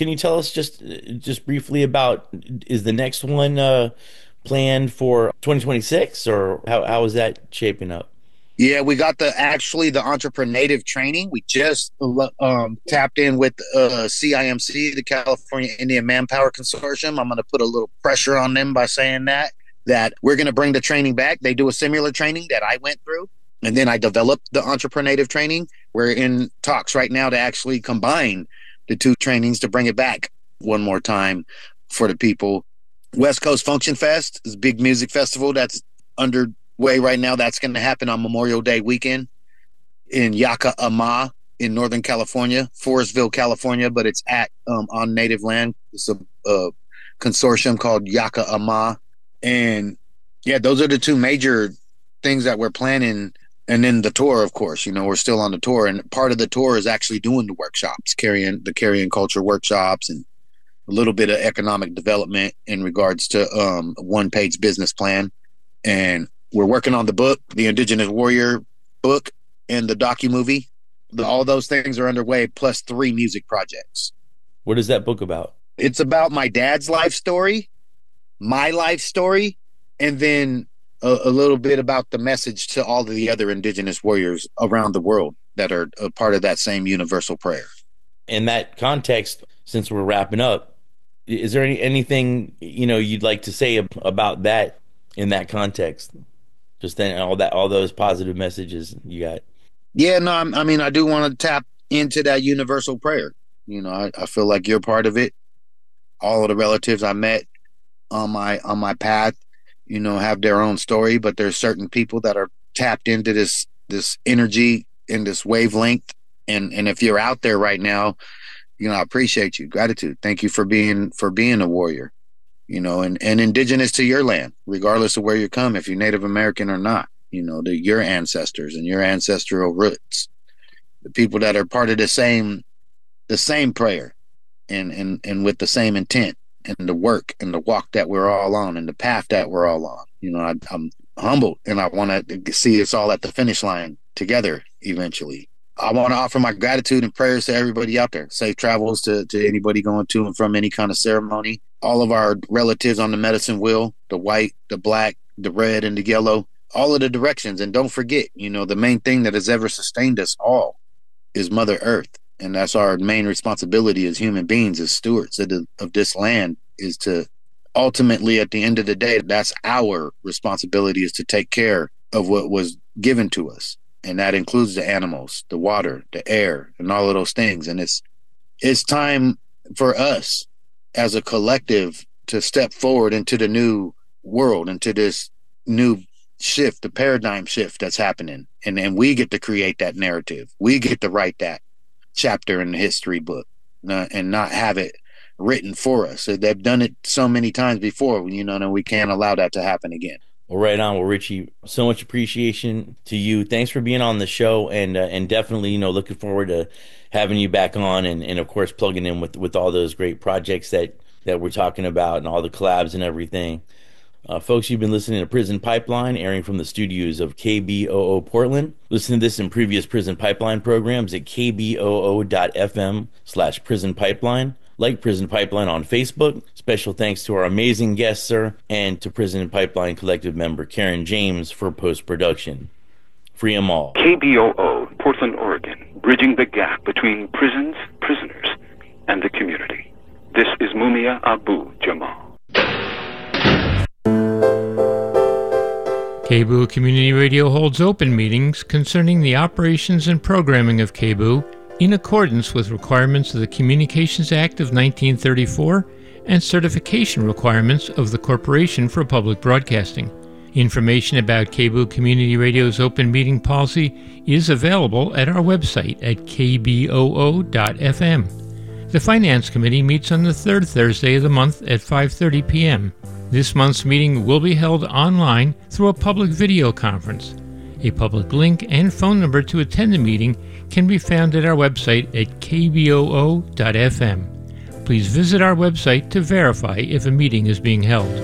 can you tell us just briefly about, is the next one planned for 2026, or how is that shaping up? Yeah, we got the entrepreneur training. We just tapped in with CIMC, the California Indian Manpower Consortium. I'm going to put a little pressure on them by saying that we're going to bring the training back. They do a similar training that I went through, and then I developed the entrepreneur training. We're in talks right now to actually combine the two trainings to bring it back one more time for the people. West Coast Function Fest is a big music festival that's underway right now. That's going to happen on Memorial Day weekend in Yakima in Northern California, Forestville, California, but it's on native land. It's a consortium called Yakima. And yeah, those are the two major things that we're planning. And then the tour, of course, we're still on the tour. And part of the tour is actually doing the workshops, carrying culture workshops, and a little bit of economic development in regards to one-page business plan. And we're working on the book, the Indigenous Warrior book, and the docu-movie. All those things are underway, plus 3 music projects. What is that book about? It's about my dad's life story, my life story, and then a little bit about the message to all of the other Indigenous warriors around the world that are a part of that same universal prayer. In that context, since we're wrapping up, is there anything you'd like to say about that in that context? Just then, all those positive messages you got. Yeah, no, I do want to tap into that universal prayer. I feel like you're part of it. All of the relatives I met on my path, have their own story, but there's certain people that are tapped into this energy in this wavelength. And if you're out there right now, I appreciate you. Gratitude. Thank you for being a warrior, and indigenous to your land, regardless of where you come, if you're Native American or not, your ancestors and your ancestral roots, the people that are part of the same prayer and with the same intent, and the work and the walk that we're all on, and the path that we're all on. I'm humbled, and I want to see us all at the finish line together eventually. I want to offer my gratitude and prayers to everybody out there. Safe travels to anybody going to and from any kind of ceremony. All of our relatives on the medicine wheel, the white, the black, the red, and the yellow, all of the directions. And don't forget, the main thing that has ever sustained us all is Mother Earth. And that's our main responsibility as human beings, as stewards of this land, is to ultimately, at the end of the day, that's our responsibility, is to take care of what was given to us. And that includes the animals, the water, the air, and all of those things. And it's time for us as a collective to step forward into the new world, into this new shift, the paradigm shift that's happening. And we get to create that narrative. We get to write that chapter in the history book, and not have it written for us. So they've done it so many times before, and we can't allow that to happen again. Well, right on. Well, Richie, so much appreciation to you. Thanks for being on the show, and definitely, looking forward to having you back on, and of course, plugging in with all those great projects that we're talking about, and all the collabs and everything. Folks, you've been listening to Prison Pipeline, airing from the studios of KBOO Portland. Listen to this and previous Prison Pipeline programs at kboo.fm/Prison Pipeline. Like Prison Pipeline on Facebook. Special thanks to our amazing guest, sir, and to Prison Pipeline Collective member Karen James for post-production. Free 'em all. KBOO, Portland, Oregon, bridging the gap between prisons, prisoners, and the community. This is Mumia Abu Jamal. KBOO Community Radio holds open meetings concerning the operations and programming of KBOO in accordance with requirements of the Communications Act of 1934 and certification requirements of the Corporation for Public Broadcasting. Information about KBOO Community Radio's open meeting policy is available at our website at kboo.fm. The Finance Committee meets on the third Thursday of the month at 5:30 p.m. This month's meeting will be held online through a public video conference. A public link and phone number to attend the meeting can be found at our website at kboo.fm. Please visit our website to verify if a meeting is being held.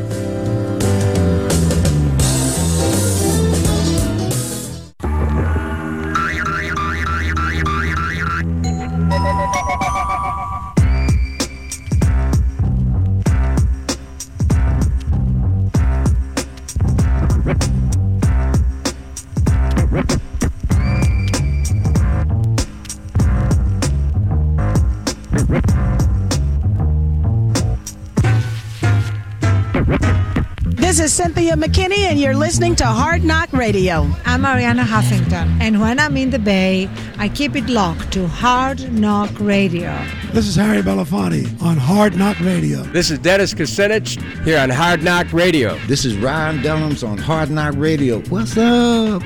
This is Cynthia McKinney, and you're listening to Hard Knock Radio. I'm Ariana Huffington, and when I'm in the Bay, I keep it locked to Hard Knock Radio. This is Harry Belafonte on Hard Knock Radio. This is Dennis Kucinich here on Hard Knock Radio. This is Ryan Dellums on Hard Knock Radio. What's up?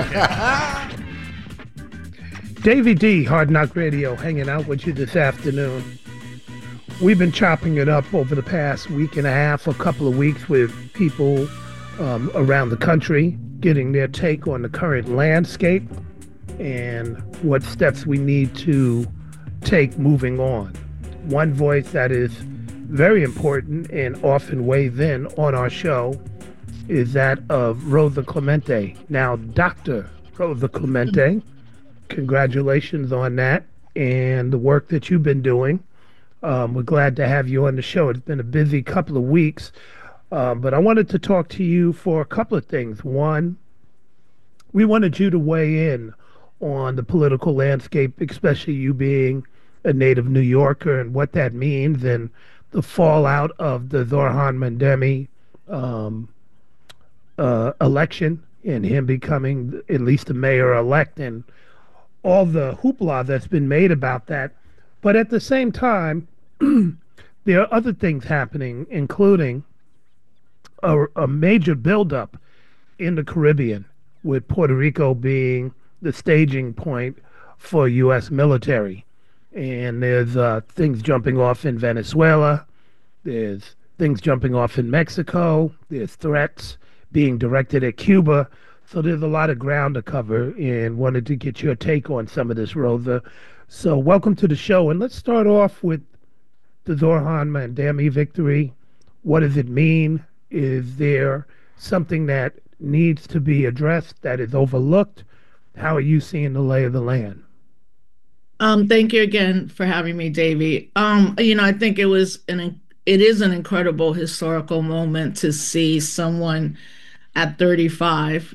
Davey D, Hard Knock Radio, hanging out with you this afternoon. We've been chopping it up over the past week and a half, a couple of weeks, with people around the country getting their take on the current landscape and what steps we need to take moving on. One voice that is very important and often weighs in on our show is that of Rosa Clemente. Now, Dr. Rosa Clemente, congratulations on that and the work that you've been doing. We're glad to have you on the show. It's been a busy couple of weeks, but I wanted to talk to you for a couple of things. One, we wanted you to weigh in on the political landscape, especially you being a native New Yorker, and what that means and the fallout of the Zohran Mamdani election and him becoming at least the mayor-elect and all the hoopla that's been made about that. But at the same time, there are other things happening, including a major buildup in the Caribbean, with Puerto Rico being the staging point for U.S. military. And there's things jumping off in Venezuela. There's things jumping off in Mexico. There's threats being directed at Cuba. So there's a lot of ground to cover, and wanted to get your take on some of this, Rosa. So welcome to the show, and let's start off with the Zohran Mamdani victory. What does it mean? Is there something that needs to be addressed that is overlooked? How are you seeing the lay of the land? Thank you again for having me, Davey. I think it is an incredible historical moment to see someone at 35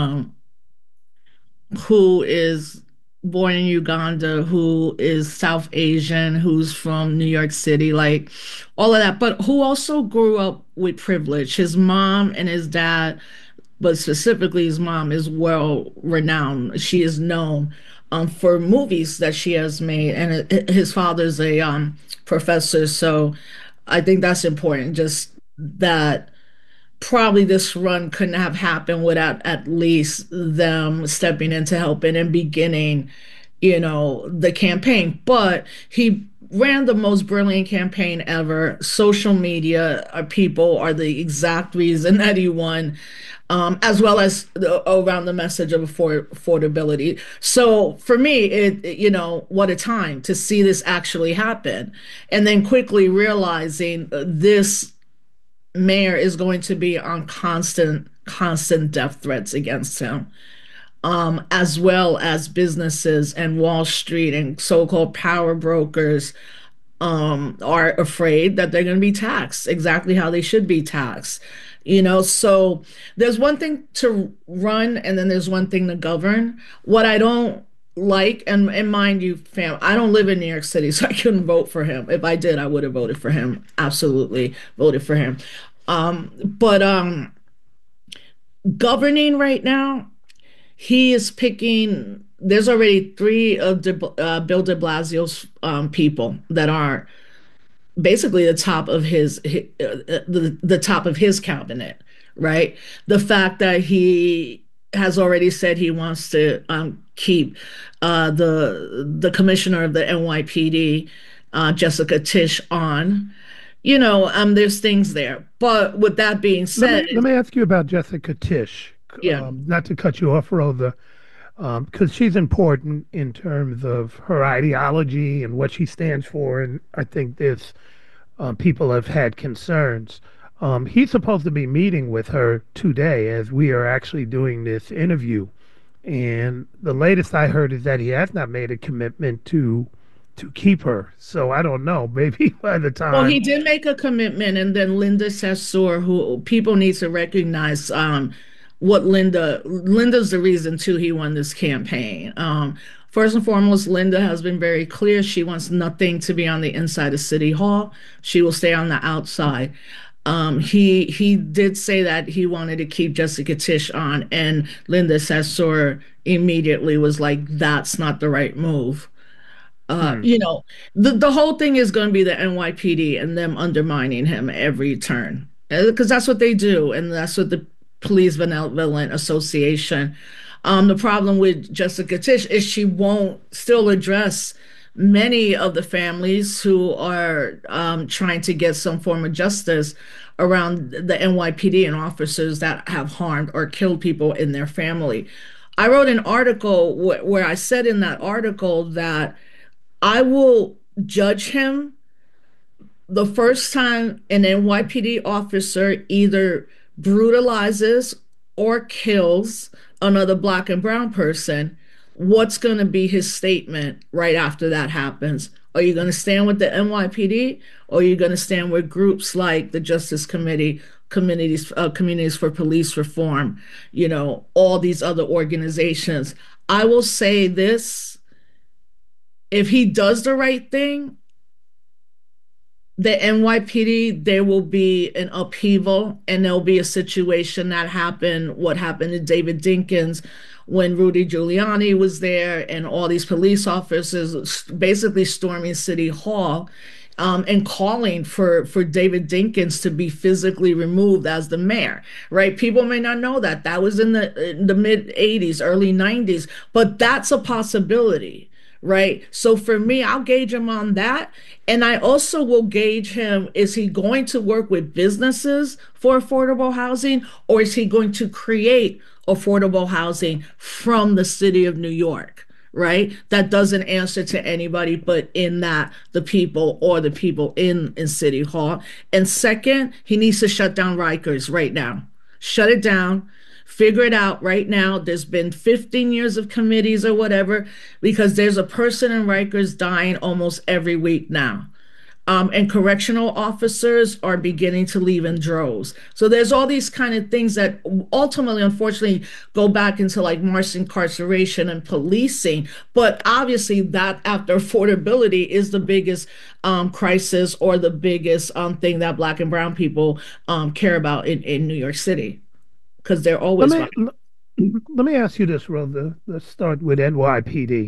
who is born in Uganda, who is South Asian, who's from New York City, like all of that, but who also grew up with privilege. His mom and his dad, but specifically his mom, is well renowned. She is known for movies that she has made, and his father's a professor. So I think that's important, just that probably this run couldn't have happened without at least them stepping in to help and beginning, the campaign. But he ran the most brilliant campaign ever. Social media people are the exact reason that he won, as well as around the message of affordability. So for me, what a time to see this actually happen. And then quickly realizing this mayor is going to be on constant death threats against him, as well as businesses and Wall Street and so-called power brokers are afraid that they're going to be taxed exactly how they should be taxed. So there's one thing to run, and then there's one thing to govern. What I don't like, and mind you, fam, I don't live in New York City, so I couldn't vote for him. If I did, I would have voted for him. Absolutely voted for him. But governing right now, he is picking. There's already 3 of Bill de Blasio's people that are basically the top of the top of his cabinet, right? The fact that he has already said he wants to keep the commissioner of the NYPD, Jessica Tisch, on. There's things there. But with that being said, let me ask you about Jessica Tisch. Yeah. Not to cut you off, Rosa, because she's important in terms of her ideology and what she stands for, and I think there's people have had concerns. He's supposed to be meeting with her today as we are actually doing this interview, and the latest I heard is that he has not made a commitment to keep her. So I don't know, maybe by the time. Well, he did make a commitment, and then Linda Sarsour, who people need to recognize, what Linda's the reason too he won this campaign. First and foremost, Linda has been very clear. She wants nothing to be on the inside of City Hall. She will stay on the outside. He did say that he wanted to keep Jessica Tish on, and Linda Sarsour immediately was like, "That's not the right move." You know, the whole thing is going to be the NYPD and them undermining him every turn, because that's what they do, and that's what the Police Benevolent Association. The problem with Jessica Tish is she won't still address many of the families who are trying to get some form of justice around the NYPD and officers that have harmed or killed people in their family. I wrote an article where I said in that article that I will judge him the first time an NYPD officer either brutalizes or kills another Black and brown person. What's going to be his statement right after that happens? Are you going to stand with the NYPD, or are you going to stand with groups like the Justice Committee, Communities for Police Reform, you know, all these other organizations? I will say this: if he does the right thing, the NYPD, there will be an upheaval, and there'll be a situation that happened, what happened to David Dinkins when Rudy Giuliani was there, and all these police officers basically storming City Hall, and calling for David Dinkins to be physically removed as the mayor, right? People may not know that. That was in the mid 80s, early 90s, but that's a possibility. Right. So for me, I'll gauge him on that. And I also will gauge him, is he going to work with businesses for affordable housing, or is he going to create affordable housing from the city of New York? Right. That doesn't answer to anybody but in that the people, or the people in City Hall. And second, he needs to shut down Rikers right now. Shut it down. Figure it out right now. There's been 15 years of committees or whatever, because there's a person in Rikers dying almost every week now. And correctional officers are beginning to leave in droves. So there's all these kind of things that ultimately, unfortunately, go back into like mass incarceration and policing. But obviously that after affordability is the biggest crisis, or the biggest thing that Black and brown people care about in New York City. Because they're always let me ask you this, Rhoda. Let's start with NYPD.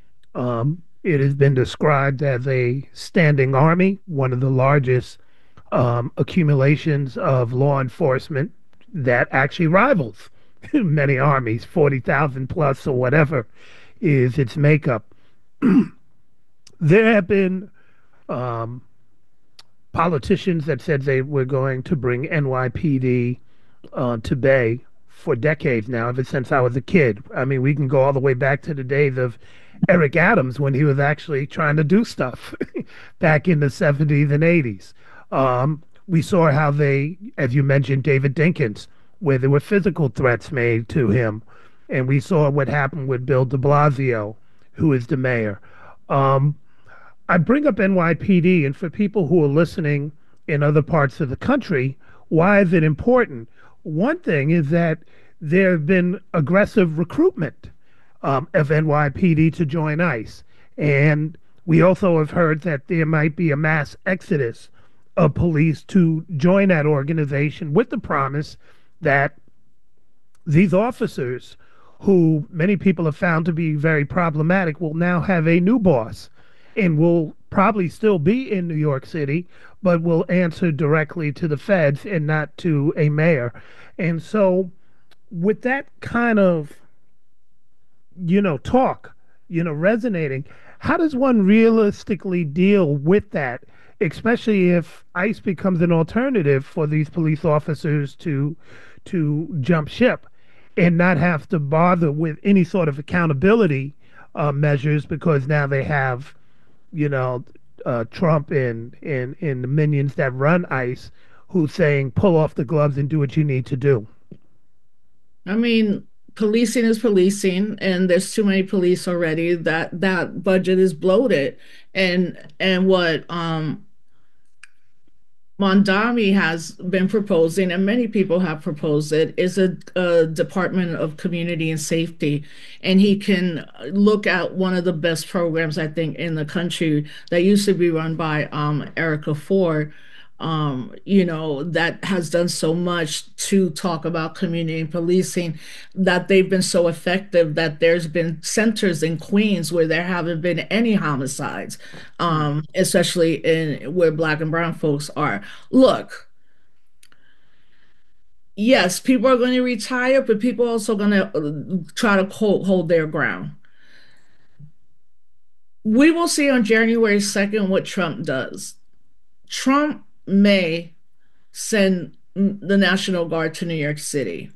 It has been described as a standing army, one of the largest accumulations of law enforcement that actually rivals many armies, 40,000 plus or whatever is its makeup. There have been politicians that said they were going to bring NYPD to Bay for decades now, ever since I was a kid. I mean, we can go all the way back to the days of Eric Adams when he was actually trying to do stuff back in the 70s and 80s. We saw how they, as you mentioned, David Dinkins, where there were physical threats made to him. And we saw what happened with Bill de Blasio, who is the mayor. I bring up NYPD, and for people who are listening in other parts of the country, why is it important? One thing is that there have been aggressive recruitment of NYPD to join ICE. And we also have heard that there might be a mass exodus of police to join that organization, with the promise that these officers, who many people have found to be very problematic, will now have a new boss and will probably still be in New York City, but will answer directly to the feds and not to a mayor. And so with that kind of, talk, resonating, how does one realistically deal with that, especially if ICE becomes an alternative for these police officers to jump ship and not have to bother with any sort of accountability measures, because now they have Trump and the minions that run ICE, who's saying, pull off the gloves and do what you need to do? I mean, policing is policing, and there's too many police already. That budget is bloated. And what Mondami has been proposing, and many people have proposed it, is a Department of Community and Safety. And he can look at one of the best programs, I think, in the country that used to be run by Erica Ford, that has done so much to talk about community policing, that they've been so effective that there's been centers in Queens where there haven't been any homicides, especially in where Black and brown folks are. Look, yes, people are going to retire, but people are also going to try to hold their ground. We will see on January 2nd what Trump does. Trump may send the National Guard to New York City.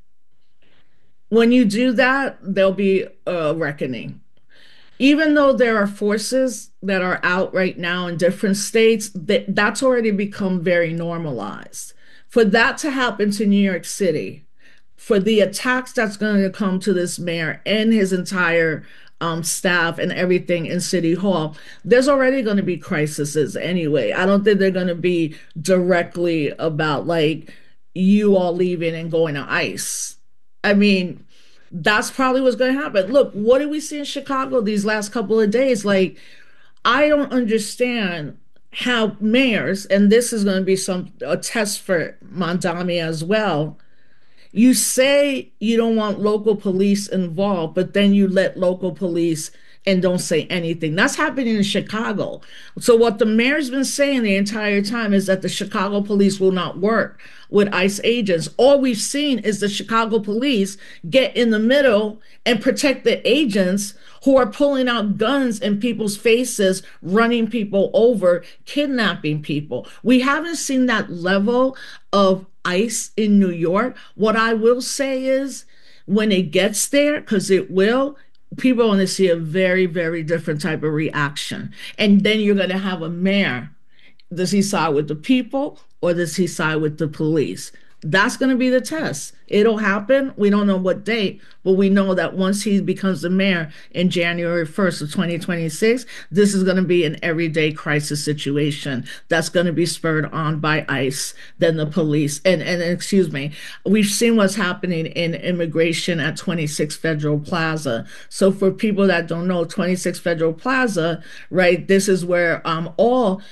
When you do that, there'll be a reckoning. Even though there are forces that are out right now in different states, that's already become very normalized. For that to happen to New York City, for the attacks that's going to come to this mayor and his entire staff and everything in City Hall, there's already going to be crises anyway. I don't think they're going to be directly about like you all leaving and going to ICE. I mean, that's probably what's going to happen. Look, what did we see in Chicago these last couple of days? Like, I don't understand how mayors, and this is going to be a test for Mamdani as well. You say you don't want local police involved, but then you let local police and don't say anything. That's happening in Chicago. So what the mayor's been saying the entire time is that the Chicago police will not work with ICE agents. All we've seen is the Chicago police get in the middle and protect the agents who are pulling out guns in people's faces, running people over, kidnapping people. We haven't seen that level of ICE in New York. What I will say is when it gets there, because it will, people are going to see a very, very different type of reaction. And then you're going to have a mayor. Does he side with the people or does he side with the police? That's going to be the test. It'll happen. We don't know what date, but we know that once he becomes the mayor in January 1st of 2026, this is going to be an everyday crisis situation that's going to be spurred on by ICE, then the police. And excuse me, we've seen what's happening in immigration at 26 Federal Plaza. So for people that don't know, 26 Federal Plaza, right, this is where all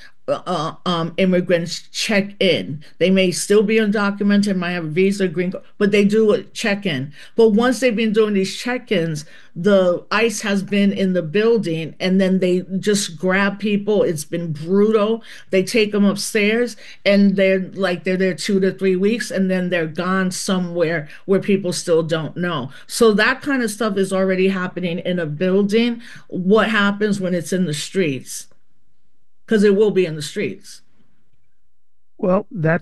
immigrants check in. They may still be undocumented, might have a visa, green card, but they do a check-in. But once they've been doing these check-ins, the ICE has been in the building and then they just grab people. It's been brutal. They take them upstairs and they're there 2 to 3 weeks and then they're gone somewhere where people still don't know. So that kind of stuff is already happening in a building. What happens when it's in the streets? Because it will be in the streets. Well, that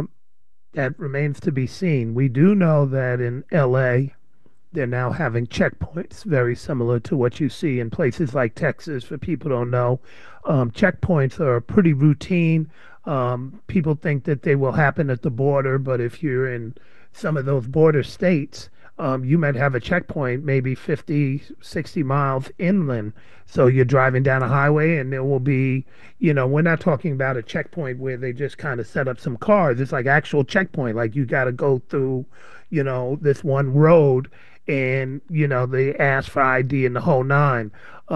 remains to be seen. We do know that in LA, they're now having checkpoints very similar to what you see in places like Texas. For people who don't know, checkpoints are pretty routine. People think that they will happen at the border, but if you're in some of those border states, you might have a checkpoint maybe 50, 60 miles inland. So you're driving down a highway and there will be, we're not talking about a checkpoint where they just kind of set up some cars. It's like actual checkpoint. Like you got to go through, this one road and, they ask for ID and the whole nine.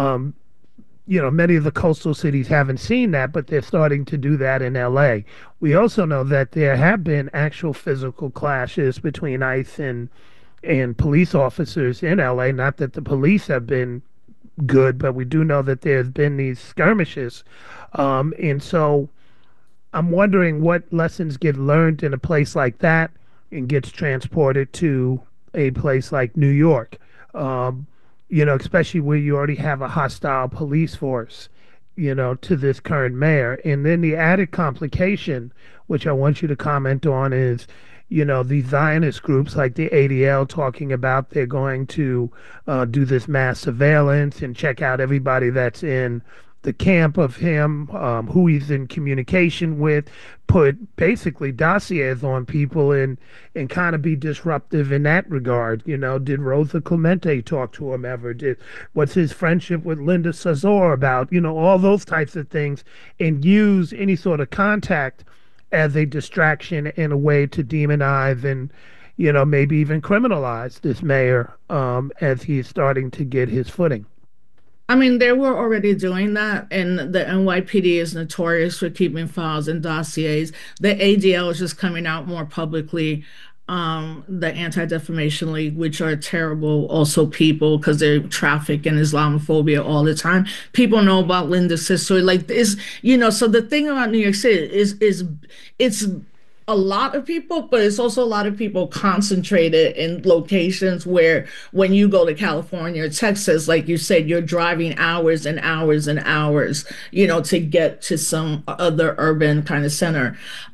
Many of the coastal cities haven't seen that, but they're starting to do that in LA. We also know that there have been actual physical clashes between ICE and police officers in LA. Not that the police have been good, but we do know that there's been these skirmishes. And so I'm wondering what lessons get learned in a place like that and gets transported to a place like New York, especially where you already have a hostile police force, to this current mayor. And then the added complication, which I want you to comment on, is these Zionist groups like the ADL talking about they're going to do this mass surveillance and check out everybody that's in the camp of him, who he's in communication with, put basically dossiers on people and kind of be disruptive in that regard. Did Rosa Clemente talk to him ever? What's his friendship with Linda Sarsour about? All those types of things, and use any sort of contact as a distraction and a way to demonize and, maybe even criminalize this mayor as he's starting to get his footing. I mean, they were already doing that, and the NYPD is notorious for keeping files and dossiers. The ADL is just coming out more publicly. The Anti-Defamation League, which are terrible also people because they traffic and Islamophobia all the time. People know about Linda's history, like this, So the thing about New York City is it's a lot of people, but it's also a lot of people concentrated in locations where when you go to California or Texas, like you said, you're driving hours and hours and hours, to get to some other urban kind of center.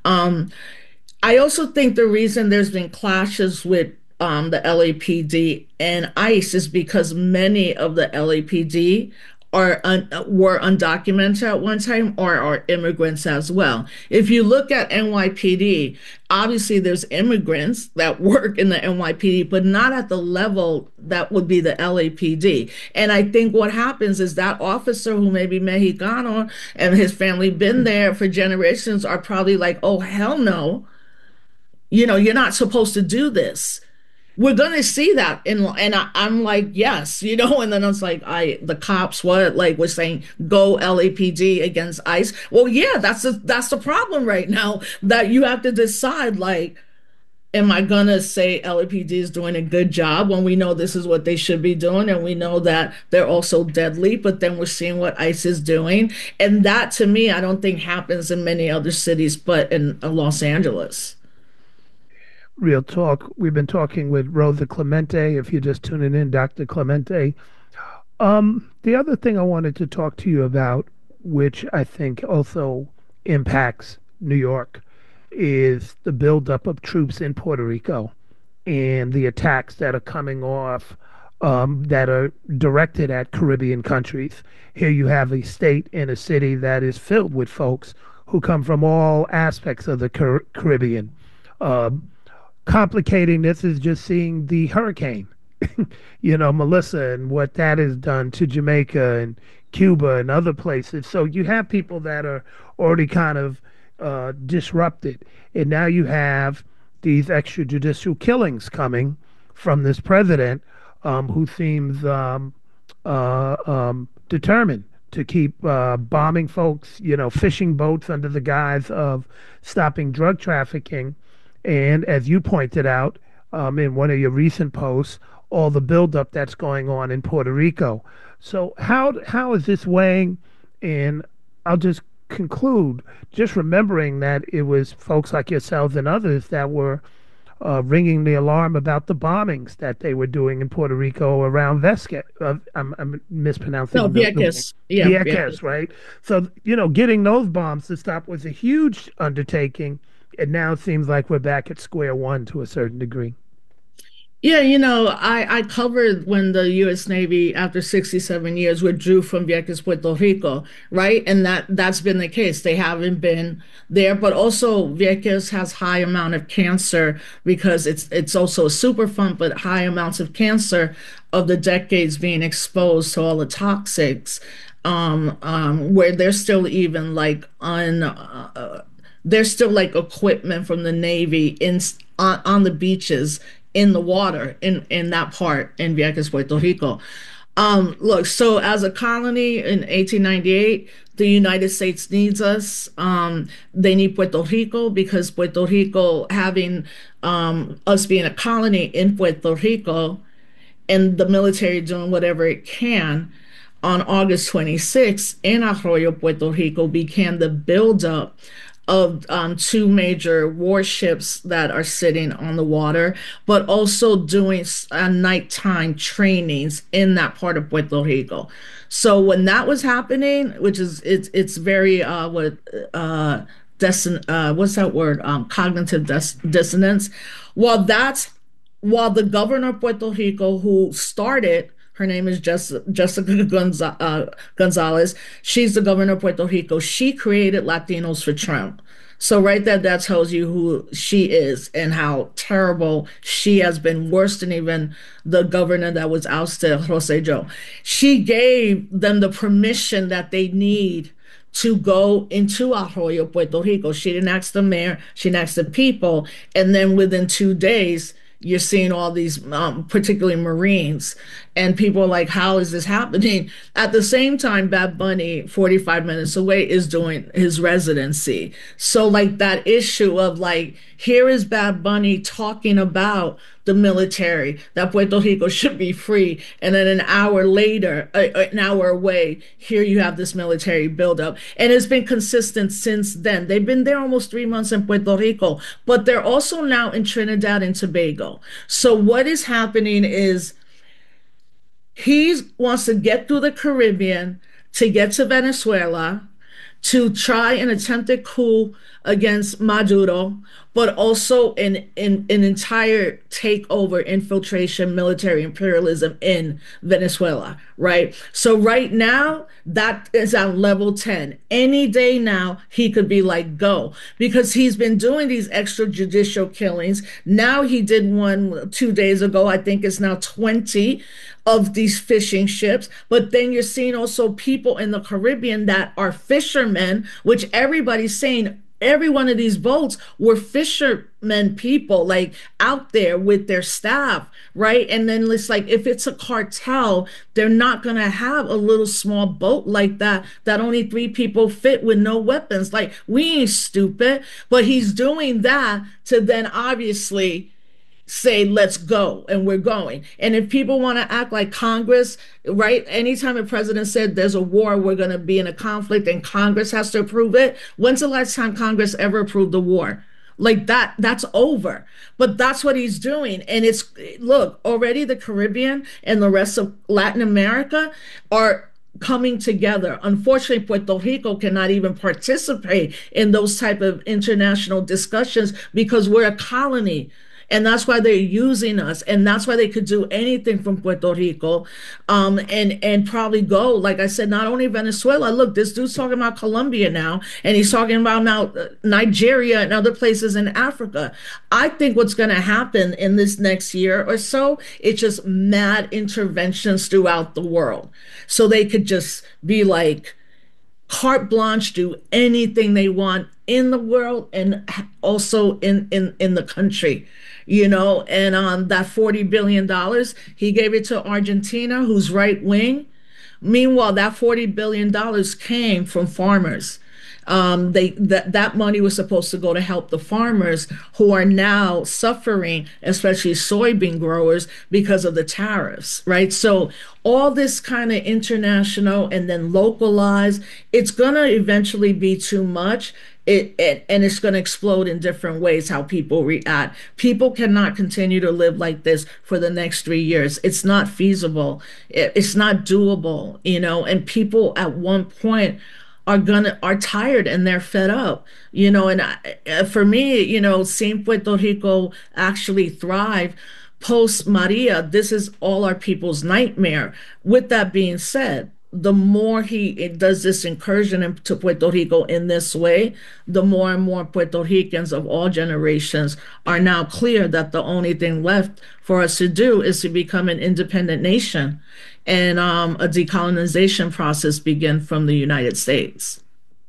I also think the reason there's been clashes with the LAPD and ICE is because many of the LAPD were undocumented at one time or are immigrants as well. If you look at NYPD, obviously there's immigrants that work in the NYPD, but not at the level that would be the LAPD. And I think what happens is that officer who may be Mexicano and his family been there for generations are probably like, oh, hell no. You're not supposed to do this. We're gonna see that, and I'm like, yes, and then it's like, the cops, what, like, we're saying, go LAPD against ICE. Well, yeah, that's the problem right now, that you have to decide, like, am I gonna say LAPD is doing a good job when we know this is what they should be doing, and we know that they're also deadly, but then we're seeing what ICE is doing, and that, to me, I don't think happens in many other cities, but in Los Angeles. Real talk. We've been talking with Rosa Clemente. If you're just tuning in, Dr. Clemente. The other thing I wanted to talk to you about, which I think also impacts New York, is the buildup of troops in Puerto Rico and the attacks that are coming off that are directed at Caribbean countries. Here you have a state and a city that is filled with folks who come from all aspects of the Caribbean. Complicating this is just seeing the hurricane, Melissa, and what that has done to Jamaica and Cuba and other places. So you have people that are already kind of disrupted. And now you have these extrajudicial killings coming from this president who seems determined to keep bombing folks, fishing boats under the guise of stopping drug trafficking. And as you pointed out in one of your recent posts, all the buildup that's going on in Puerto Rico. So how is this weighing? And I'll just conclude, just remembering that it was folks like yourselves and others that were ringing the alarm about the bombings that they were doing in Puerto Rico around Vesquez. I'm mispronouncing. No, Vieques. Yeah, Vieques, right? So, getting those bombs to stop was a huge undertaking. And now it seems like we're back at square one to a certain degree. Yeah, I covered when the U.S. Navy, after 67 years, withdrew from Vieques, Puerto Rico, right? And that's been the case. They haven't been there, but also Vieques has high amount of cancer because it's also a Superfund, but high amounts of cancer of the decades being exposed to all the toxics, where there's still even like there's still like equipment from the Navy on the beaches in the water in that part in Vieques, Puerto Rico. Look, so as a colony in 1898, the United States needs us. They need Puerto Rico because Puerto Rico, having us being a colony in Puerto Rico and the military doing whatever it can, on August 26th in Arroyo, Puerto Rico, began the buildup of two major warships that are sitting on the water, but also doing nighttime trainings in that part of Puerto Rico. So when that was happening, which is it's very what's that word? Cognitive dissonance. While the governor of Puerto Rico, who started, her name is Jessica Gonzalez. She's the governor of Puerto Rico. She created Latinos for Trump. So right there, that tells you who she is and how terrible she has been, worse than even the governor that was ousted, Rosselló. She gave them the permission that they need to go into Arroyo, Puerto Rico. She didn't ask the mayor, she didn't ask the people. And then within 2 days, you're seeing all these, particularly Marines, And people are like, how is this happening? At the same time, Bad Bunny, 45 minutes away, is doing his residency. So, like, that issue of like, here is Bad Bunny talking about the military, that Puerto Rico should be free. And then an hour later, an hour away, here you have this military buildup. And it's been consistent since then. They've been there almost 3 months in Puerto Rico, but they're also now in Trinidad and Tobago. So what is happening is he wants to get through the Caribbean to get to Venezuela, to try an attempted coup against Maduro, but also an entire takeover, infiltration, military imperialism in Venezuela, right? So right now, that is at level 10. Any day now, he could be like, go, because he's been doing these extrajudicial killings. Now he did one 2 days ago. I think it's now 20 of these fishing ships. But then you're seeing also people in the Caribbean that are fishermen, which everybody's saying every one of these boats were fishermen people, like out there with their staff, right? And then it's like, if it's a cartel, they're not going to have a little small boat like that only 3 people fit with no weapons. Like, we ain't stupid. But he's doing that to then obviously say, let's go, and we're going. And if people want to act like Congress, right? Anytime a president said there's a war, we're going to be in a conflict and Congress has to approve it. When's the last time Congress ever approved the war? Like that's over. But that's what he's doing. And it's, look, already the Caribbean and the rest of Latin America are coming together. Unfortunately, Puerto Rico cannot even participate in those type of international discussions because we're a colony. And that's why they're using us. And that's why they could do anything from Puerto Rico, and probably go, like I said, not only Venezuela. Look, this dude's talking about Colombia now, and he's talking about now Nigeria and other places in Africa. I think what's going to happen in this next year or so, it's just mad interventions throughout the world. So they could just be like, carte blanche, do anything they want in the world and also in the country. You know, and that $40 billion, he gave it to Argentina, who's right wing. Meanwhile, that $40 billion came from farmers. That money was supposed to go to help the farmers who are now suffering, especially soybean growers, because of the tariffs, right? So all this kind of international and then localized, it's going to eventually be too much. And it's going to explode in different ways how people react. People cannot continue to live like this for the next 3 years. It's not feasible. It's not doable, you know, and people at one point are tired and they're fed up, you know. And for me, you know, seeing Puerto Rico actually thrive post Maria, this is all our people's nightmare. With that being said, the more he does this incursion into Puerto Rico in this way, the more and more Puerto Ricans of all generations are now clear that the only thing left for us to do is to become an independent nation and a decolonization process begin from the United States.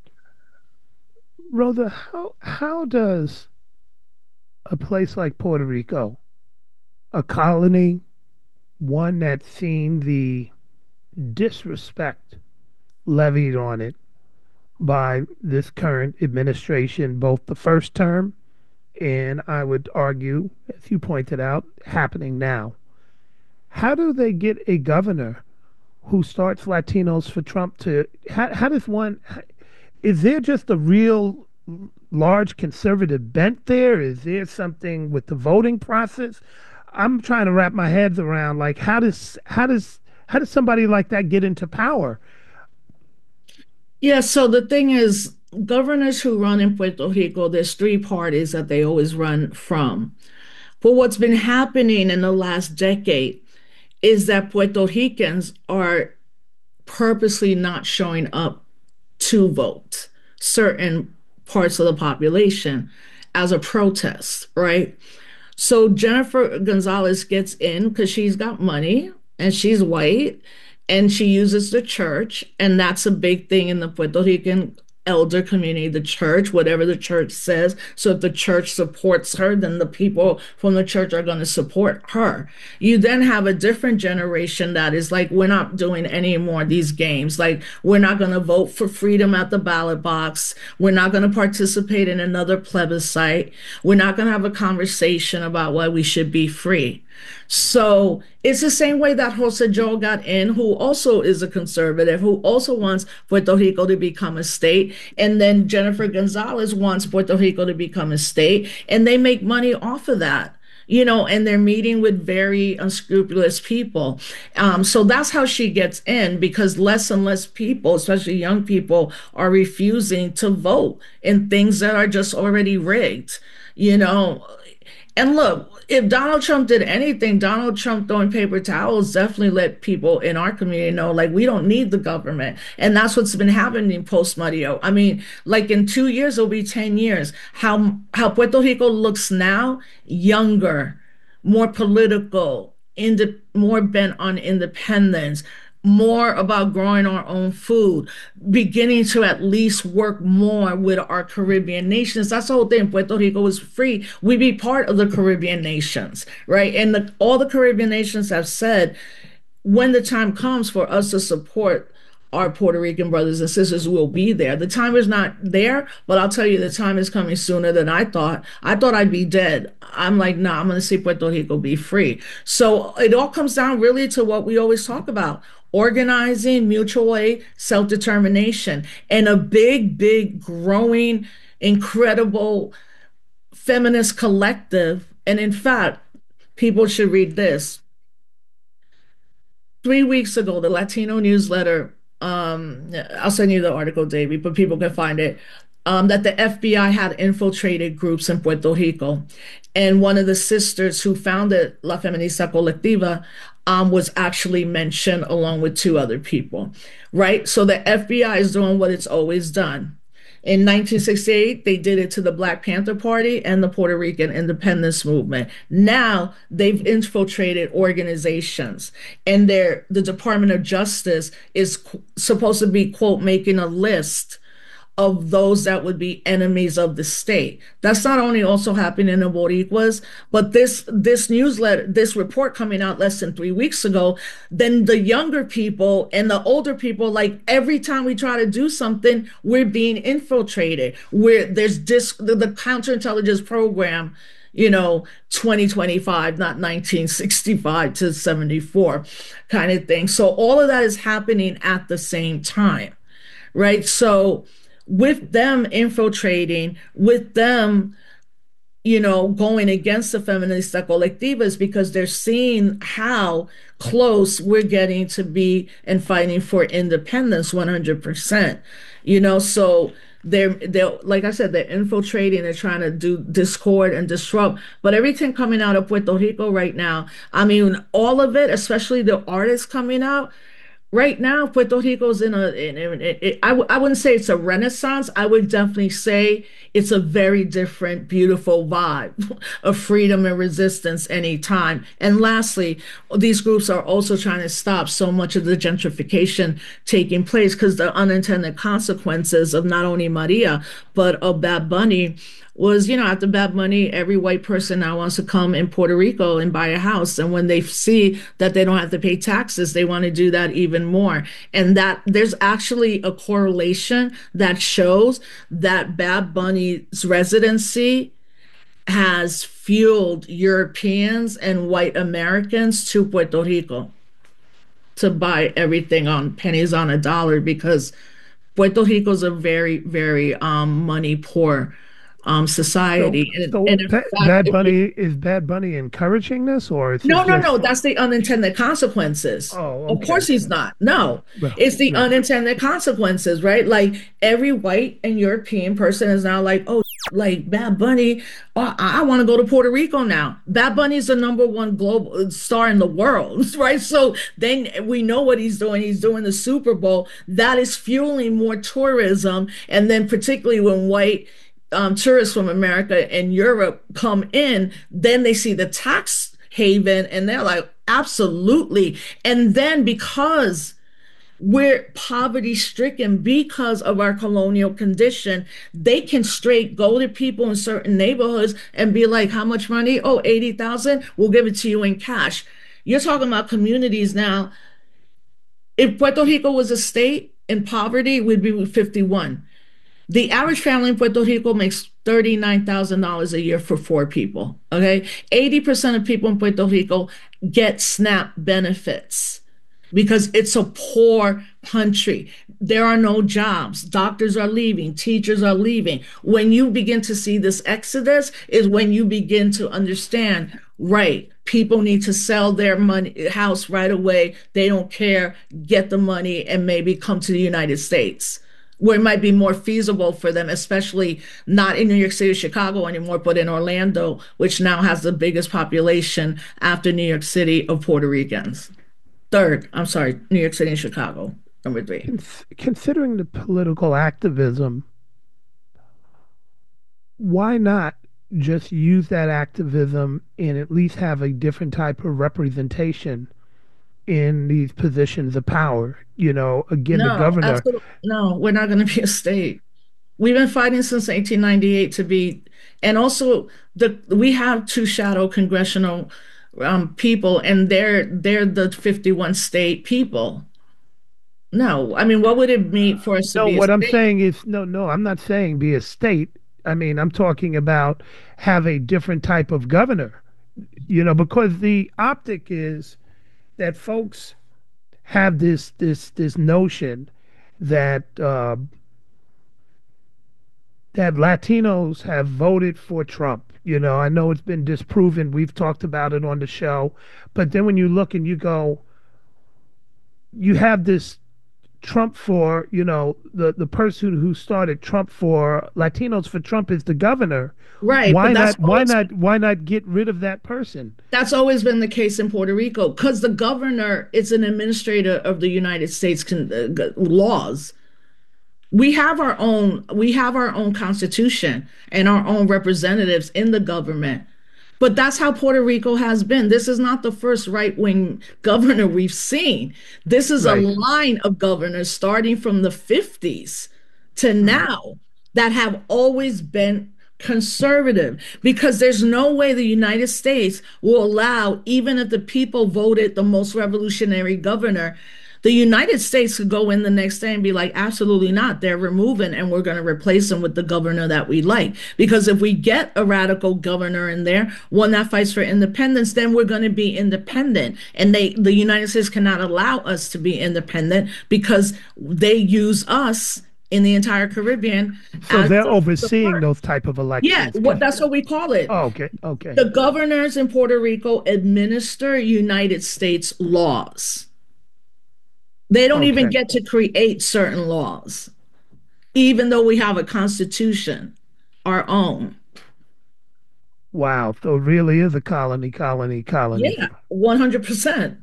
Rosa, how does a place like Puerto Rico, a colony, one that's seen the disrespect levied on it by this current administration, both the first term and I would argue, as you pointed out, happening now. How do they get a governor who starts Latinos for Trump to, how does one, is there just a real large conservative bent there? Is there something with the voting process? I'm trying to wrap my head around, like, how does somebody like that get into power? Yeah, so the thing is, governors who run in Puerto Rico, there's 3 parties that they always run from. But what's been happening in the last decade is that Puerto Ricans are purposely not showing up to vote certain parts of the population as a protest, right? So Jennifer Gonzalez gets in because she's got money and she's white and she uses the church. And that's a big thing in the Puerto Rican elder community, the church, whatever the church says. So if the church supports her, then the people from the church are going to support her. You then have a different generation that is like, we're not doing any more of these games. Like, we're not going to vote for freedom at the ballot box. We're not going to participate in another plebiscite. We're not going to have a conversation about why we should be free. So it's the same way that Jose Joel got in, who also is a conservative, who also wants Puerto Rico to become a state. And then Jennifer Gonzalez wants Puerto Rico to become a state. And they make money off of that, and they're meeting with very unscrupulous people. So that's how she gets in, because less and less people, especially young people, are refusing to vote in things that are just already rigged, And look, if Donald Trump did anything, Donald Trump throwing paper towels definitely let people in our community know, like, we don't need the government. And that's what's been happening post-Mario. I mean, like, in 2 years, it'll be 10 years. How Puerto Rico looks now, younger, more political, more bent on independence, more about growing our own food, beginning to at least work more with our Caribbean nations. That's the whole thing. Puerto Rico was free. We be part of the Caribbean nations, right? And all the Caribbean nations have said, when the time comes for us to support our Puerto Rican brothers and sisters, will be there. The time is not there, but I'll tell you, the time is coming sooner than I thought. I thought I'd be dead. I'm like, nah, I'm going to see Puerto Rico be free. So it all comes down really to what we always talk about: organizing, mutual aid, self-determination, and a big, big, growing, incredible feminist collective. And in fact, people should read this. 3 weeks ago, the Latino newsletter, I'll send you the article, Davey, but people can find it, that the FBI had infiltrated groups in Puerto Rico. And one of the sisters who founded La Feminista Colectiva was actually mentioned along with 2 other people, right? So the FBI is doing what it's always done. In 1968, they did it to the Black Panther Party and the Puerto Rican independence movement. Now they've infiltrated organizations, and the Department of Justice is supposed to be, quote, making a list of those that would be enemies of the state. That's not only also happening in the Boricuas, but this newsletter, this report coming out less than 3 weeks ago, then the younger people and the older people, like, every time we try to do something, we're being infiltrated. There's the counterintelligence program, 2025, not 1965 to 74 kind of thing. So all of that is happening at the same time, right? So with them infiltrating, with them, going against the Feminista Colectivas, because they're seeing how close we're getting to be and fighting for independence 100%. So they're like I said, they're infiltrating, they're trying to do discord and disrupt. But everything coming out of Puerto Rico right now, I mean, all of it, especially the artists coming out, right now, Puerto Rico's I wouldn't say it's a renaissance. I would definitely say it's a very different, beautiful vibe of freedom and resistance anytime. And lastly, these groups are also trying to stop so much of the gentrification taking place, because the unintended consequences of not only Maria, but of Bad Bunny was, after Bad Bunny, every white person now wants to come in Puerto Rico and buy a house. And when they see that they don't have to pay taxes, they want to do that even more. And that there's actually a correlation that shows that Bad Bunny's residency has fueled Europeans and white Americans to Puerto Rico to buy everything on pennies on a dollar, because Puerto Rico is a very, very money poor society. Bad Bunny, is Bad Bunny encouraging this, or no? That's the unintended consequences. Oh, okay. Of course he's not. No, it's the unintended consequences, right? Like, every white and European person is now like, oh, like Bad Bunny, I want to go to Puerto Rico now. Bad Bunny is the #1 global star in the world, right? So then we know what he's doing. He's doing the Super Bowl. That is fueling more tourism, and then particularly when white tourists from America and Europe come in, then they see the tax haven and they're like, absolutely. And then because We're poverty stricken because of our colonial condition. They can straight go to people in certain neighborhoods and be like, how much money? Oh, 80,000. We'll give it to you in cash. You're talking about communities now. If Puerto Rico was a state in poverty, we'd be 51. The average family in Puerto Rico makes $39,000 a year for 4 people. Okay. 80% of people in Puerto Rico get SNAP benefits because it's a poor country. There are no jobs. Doctors are leaving. Teachers are leaving. When you begin to see this exodus is when you begin to understand, right, people need to sell their house right away. They don't care, get the money and maybe come to the United States, where it might be more feasible for them, especially not in New York City or Chicago anymore, but in Orlando, which now has the biggest population after New York City of Puerto Ricans. Third, I'm sorry, New York City and Chicago, number 3. Considering the political activism, why not just use that activism and at least have a different type of representation in these positions of power? You know, again, the governor. No, we're not going to be a state. We've been fighting since 1898 to be, and also we have 2 shadow congressional people, and they're the 51 state people. No, I mean, what would it mean for us to be a state? No, what I'm saying is, no, I'm not saying be a state. I mean, I'm talking about have a different type of governor, you know, because the optic is that folks have this notion that that Latinos have voted for Trump. You know, I know it's been disproven. We've talked about it on the show, but then when you look and you go, you have this Trump for, you know, the person who started Trump for Latinos for Trump is the governor. Right. Why not get rid of that person? That's always been the case in Puerto Rico because the governor is an administrator of the United States laws. We have our own constitution and our own representatives in the government. But that's how Puerto Rico has been. This is not the first right-wing governor we've seen. This is a line of governors starting from the 50s to now that have always been conservative, because there's no way the United States will allow, even if the people voted the most revolutionary governor, the United States could go in the next day and be like, absolutely not. They're removing, and we're going to replace them with the governor that we like. Because if we get a radical governor in there, one that fights for independence, then we're going to be independent. And the United States cannot allow us to be independent because they use us in the entire Caribbean. So they're overseeing those type of elections. Yeah, that's what we call it. Oh, okay. The governors in Puerto Rico administer United States laws. They don't even get to create certain laws, even though we have a constitution, our own. Wow. So it really is a colony. Yeah, 100%.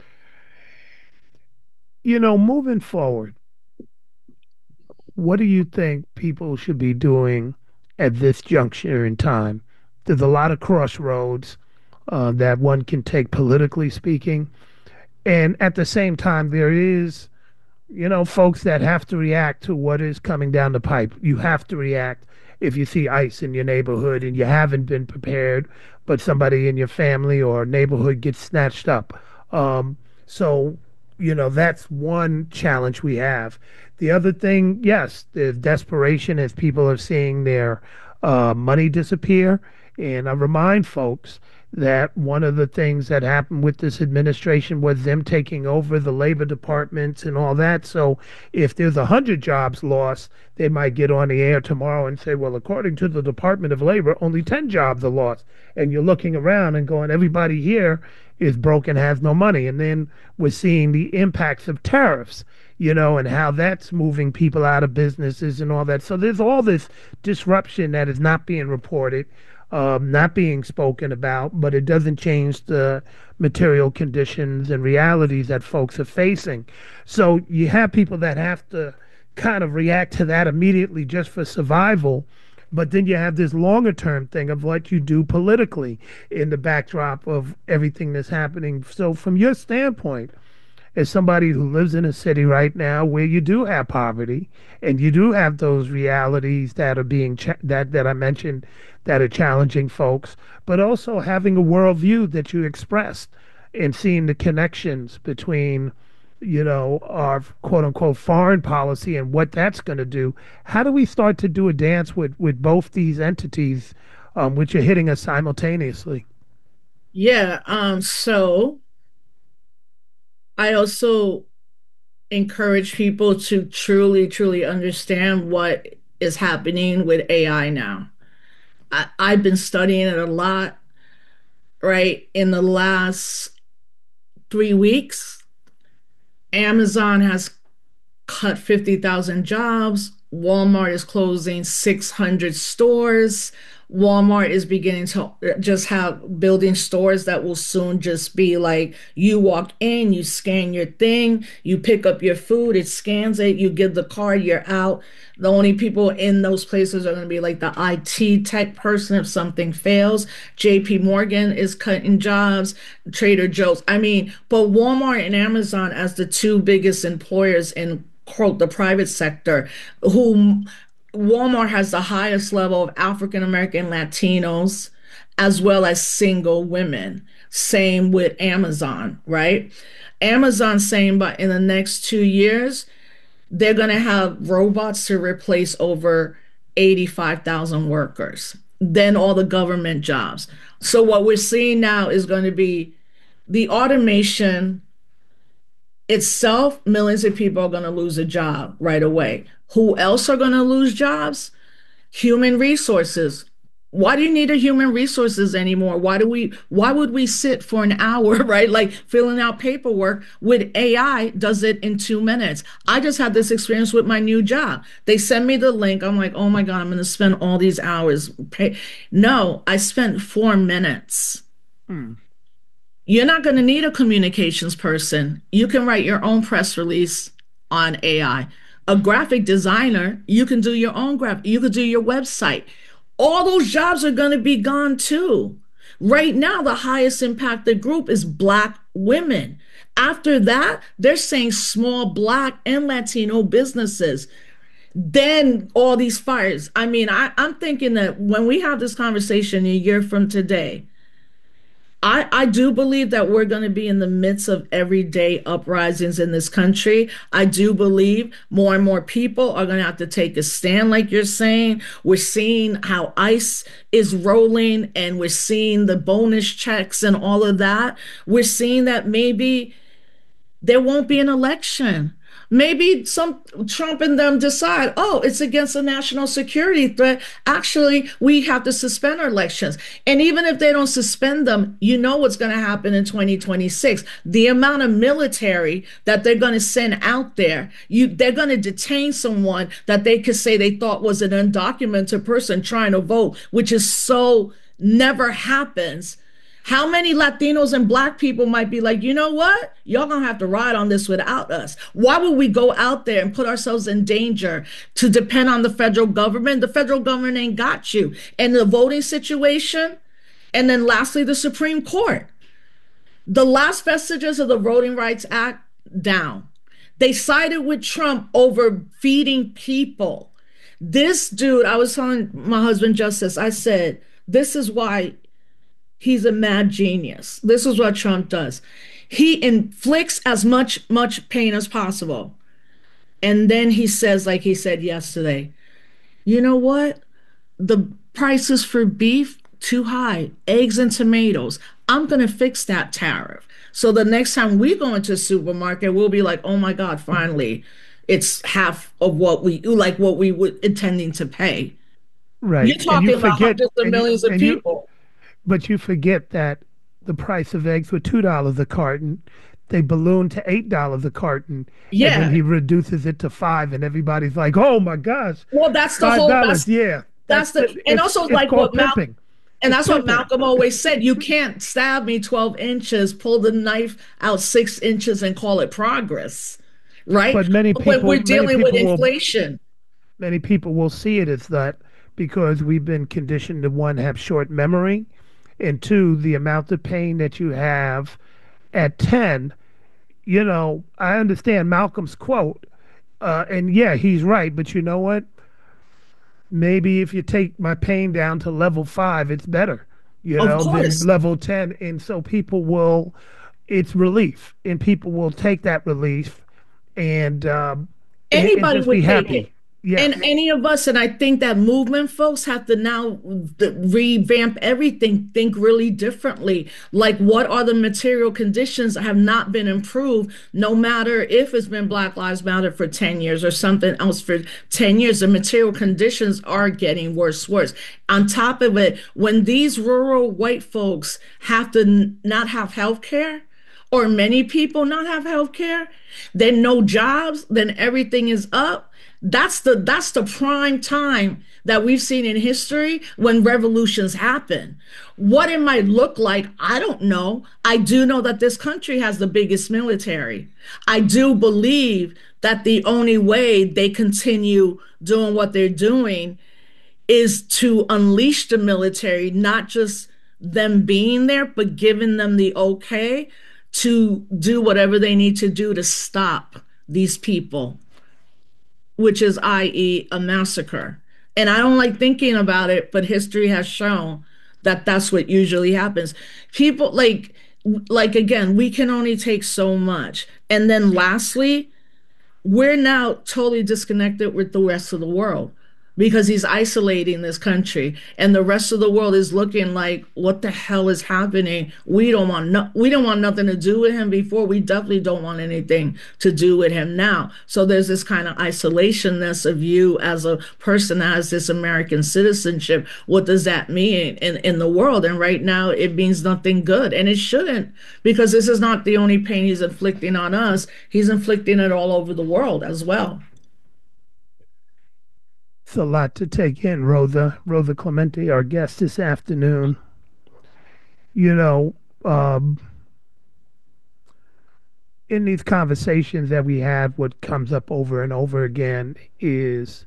You know, moving forward, what do you think people should be doing at this juncture in time? There's a lot of crossroads that one can take politically speaking. And at the same time, there is, you know, folks that have to react to what is coming down the pipe. You have to react if you see ICE in your neighborhood and you haven't been prepared, but somebody in your family or neighborhood gets snatched up. So, you know, that's one challenge we have. The other thing, yes, there's desperation as people are seeing their money disappear. And I remind folks that one of the things that happened with this administration was them taking over the labor departments and all that. So if there's 100 jobs lost, they might get on the air tomorrow and say, well, according to the Department of Labor, only 10 jobs are lost. And you're looking around and going, everybody here is broke and has no money. And then we're seeing the impacts of tariffs, you know, and how that's moving people out of businesses and all that. So there's all this disruption that is not being reported, not being spoken about, but it doesn't change the material conditions and realities that folks are facing. So you have people that have to kind of react to that immediately just for survival. But then you have this longer term thing of what you do politically in the backdrop of everything that's happening. So from your standpoint, as somebody who lives in a city right now where you do have poverty and you do have those realities that are being that I mentioned that are challenging folks, but also having a worldview that you expressed and seeing the connections between, our quote unquote foreign policy and what that's going to do. How do we start to do a dance with both these entities, which are hitting us simultaneously? Yeah. So I also encourage people to truly, truly understand what is happening with AI now. I've been studying it a lot, right? In the last 3 weeks, Amazon has cut 50,000 jobs. Walmart is closing 600 stores. Walmart is beginning to just have building stores that will soon just be like you walk in, you scan your thing, you pick up your food, it scans it, you give the card, you're out. The only people in those places are going to be like the IT tech person if something fails. JP Morgan is cutting jobs, Trader Joe's. I mean, but Walmart and Amazon as the two biggest employers in quote the private sector, who Walmart has the highest level of African American Latinos as well as single women. Same with Amazon, right? Amazon saying, but in the next 2 years, they're going to have robots to replace over 85,000 workers, then all the government jobs. So what we're seeing now is going to be the automation itself. Millions of people are going to lose a job right away. Who else are going to lose jobs? Human resources. Why do you need a human resources anymore? Why would we sit for an hour, right? Like filling out paperwork with AI does it in 2 minutes. I just had this experience with my new job. They send me the link. I'm like, oh my God, I'm going to spend all these hours. No, I spent 4 minutes. You're not going to need a communications person. You can write your own press release on AI. A graphic designer, you can do your own you could do your website. All those jobs are going to be gone too. Right now, the highest impacted group is Black women. After that, they're saying small Black and Latino businesses. Then all these fires. I mean, I'm thinking that when we have this conversation a year from today, I do believe that we're going to be in the midst of everyday uprisings in this country. I do believe more and more people are going to have to take a stand, like you're saying. We're seeing how ICE is rolling, and we're seeing the bonus checks and all of that. We're seeing that maybe there won't be an election. Maybe some Trump and them decide, oh, it's against a national security threat. Actually, we have to suspend our elections. And even if they don't suspend them, you know what's going to happen in 2026. The amount of military that they're going to send out there, they're going to detain someone that they could say they thought was an undocumented person trying to vote, which is so never happens. How many Latinos and Black people might be like, you know what? Y'all gonna have to ride on this without us. Why would we go out there and put ourselves in danger to depend on the federal government? The federal government ain't got you. And the voting situation, and then lastly, the Supreme Court. The last vestiges of the Voting Rights Act, down. They sided with Trump over feeding people. This dude, I was telling my husband Justice, I said, this is why he's a mad genius. This is what Trump does. He inflicts as much pain as possible. And then he says, like he said yesterday, you know what? The prices for beef, too high. Eggs and tomatoes. I'm going to fix that tariff. So the next time we go into a supermarket, we'll be like, oh my God, finally, it's half of what we were intending to pay. Right. You're talking about hundreds of millions of people. But you forget that the price of eggs were $2 a carton. They ballooned to $8 a carton. Yeah. And then he reduces it to $5, and everybody's like, oh my gosh. Well, that's the whole yeah. That's the and also like what Malcolm and that's what Malcolm always said. You can't stab me 12 inches, pull the knife out 6 inches and call it progress. Right? But when we're dealing with inflation. Many people will see it as that because we've been conditioned to, one, have short memory, and two, the amount of pain that you have at 10, I understand Malcolm's quote, and yeah, he's right. But you know what? Maybe if you take my pain down to level 5, it's better, Of than course. level 10. And so people will, it's relief, and people will take that relief and and Anybody just be would take it. happy. Yes. And any of us, and I think that movement folks have to now revamp everything, think really differently. Like, what are the material conditions that have not been improved, no matter if it's been Black Lives Matter for 10 years or something else for 10 years? The material conditions are getting worse. On top of it, when these rural white folks have to not have health care, or many people not have health care, then no jobs, then everything is up. That's the prime time that we've seen in history when revolutions happen. What it might look like, I don't know. I do know that this country has the biggest military. I do believe that the only way they continue doing what they're doing is to unleash the military, not just them being there, but giving them the okay to do whatever they need to do to stop these people, which is, i.e., a massacre. And I don't like thinking about it, but history has shown that that's what usually happens. People like again, we can only take so much. And then lastly, we're now totally disconnected with the rest of the world because he's isolating this country and the rest of the world is looking like, what the hell is happening? We don't want nothing to do with him before. We definitely don't want anything to do with him now. So there's this kind of isolationness of you as a person that has this American citizenship. What does that mean in the world? And right now it means nothing good, and it shouldn't, because this is not the only pain he's inflicting on us. He's inflicting it all over the world as well. It's a lot to take in, Rosa Clemente, our guest this afternoon. You know, in these conversations that we have, what comes up over and over again is,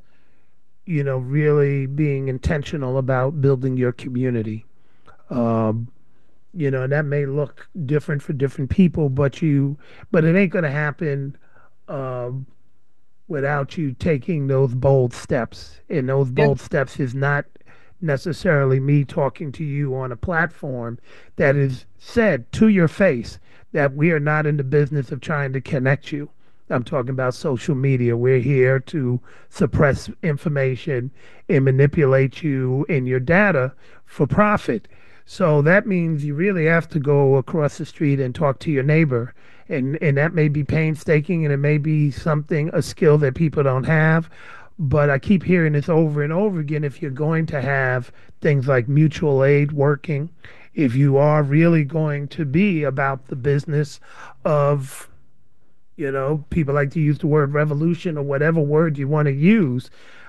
really being intentional about building your community. Um, and that may look different for different people, but it ain't gonna happen. Um, Without you taking those bold steps. And those Yeah. bold steps is not necessarily me talking to you on a platform that is said to your face that we are not in the business of trying to connect you. I'm talking about social media. We're here to suppress information and manipulate you and your data for profit. So that means you really have to go across the street and talk to your neighbor. And that may be painstaking and it may be a skill that people don't have. But I keep hearing this over and over again. If you're going to have things like mutual aid working, if you are really going to be about the business of, people like to use the word revolution or whatever word you want to use.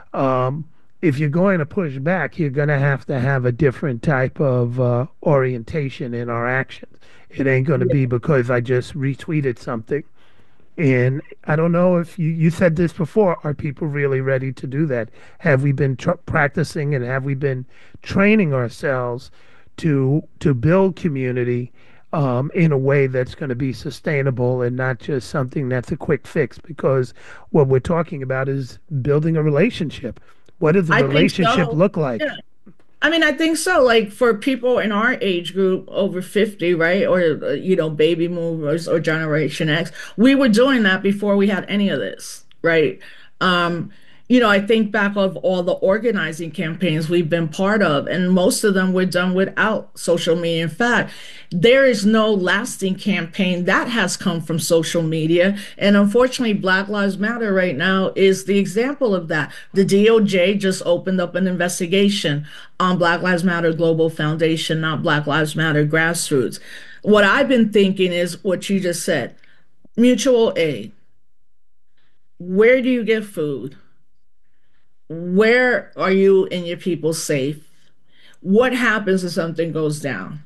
If you're going to push back, you're going to have a different type of orientation in our actions. It ain't going to be because I just retweeted something. And I don't know if you said this before. Are people really ready to do that? Have we been practicing and have we been training ourselves to build community in a way that's going to be sustainable and not just something that's a quick fix? Because what we're talking about is building a relationship. What does a I think relationship so. look like? Yeah. I mean, I think so. Like, for people in our age group over 50, right? Or, baby movers or Generation X, we were doing that before we had any of this, right? Um, I think back of all the organizing campaigns we've been part of, and most of them were done without social media. In fact, there is no lasting campaign that has come from social media. And unfortunately, Black Lives Matter right now is the example of that. The DOJ just opened up an investigation on Black Lives Matter Global Foundation, not Black Lives Matter Grassroots. What I've been thinking is what you just said: mutual aid. Where do you get food? Where are you and your people safe? What happens if something goes down?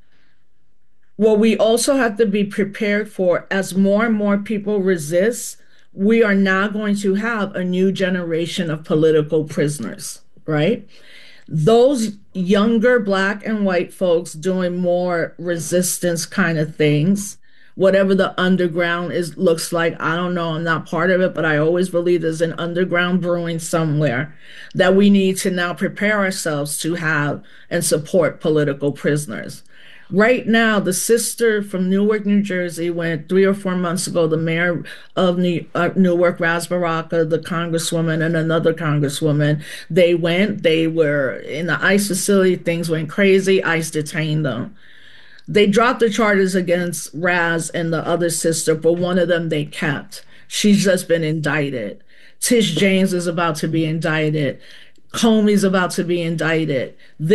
What we also have to be prepared for, as more and more people resist, we are now going to have a new generation of political prisoners, right? Those younger Black and white folks doing more resistance kind of things whatever the underground is looks like. I don't know. I'm not part of it, but I always believe there's an underground brewing somewhere that we need to now prepare ourselves to have and support political prisoners. Right now, the sister from Newark, New Jersey, went 3 or 4 months ago, the mayor of Newark, Ras Baraka, the congresswoman, and another congresswoman, they were in the ICE facility, things went crazy, ICE detained them. They dropped the charges against Raz and the other sister, but one of them they kept. She's just been indicted. Tish James is about to be indicted. Comey's about to be indicted.